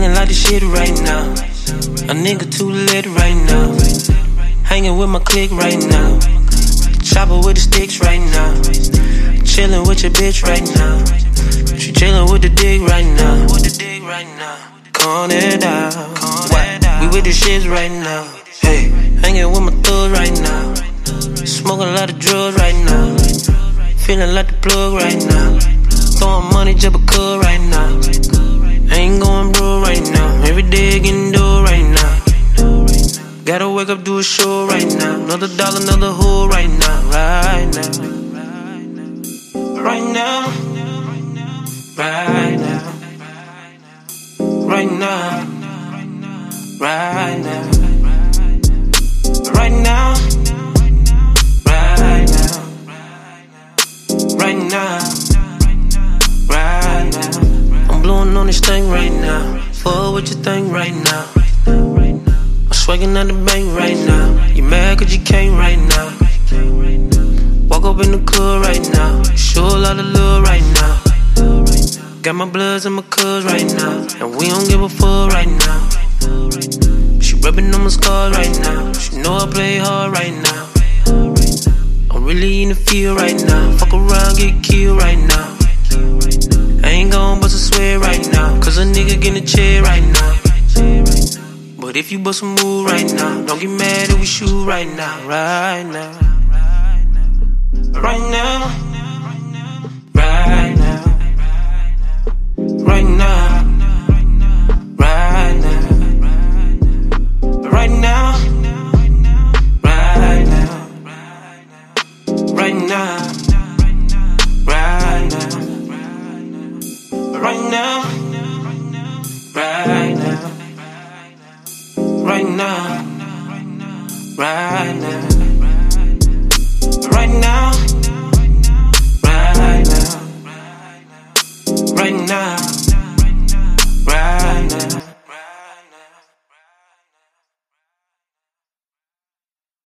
feeling like the shit right now. A nigga too lit right now. Hanging with my clique right now. Chopper with the sticks right now. Chillin' with your bitch right now. She chillin' with the dick right now. Calm it down. We with the shits right now. Hey, hanging with my thugs right now. Smoking a lot of drugs right now. Feeling like the plug right now. Throwing money just because right now. Ain't going broke right now. Every day getting dough right now. Gotta wake up, do a show right now. Another dollar, another hoe right now. Right now. Right now. Right now. Right now. Right now. Right now. Right now. Right now. Right now. I'm blowing on this thing right now. Fuck what you think right now. I'm swagging out the bank right now. You mad cause you came right now. Walk up in the club right now. Show a lot of love right now. Got my bloods and my cuz right now. And we don't give a fuck right now. She rubbing on my scars right now. She know I play hard right now. I'm really in the field right now. Fuck around, get killed right now. I ain't gon' bust a sweat right now. Cause a nigga getting a chair right now. But if you bust a move right now, don't get mad if we shoot right now. Right now. Right now.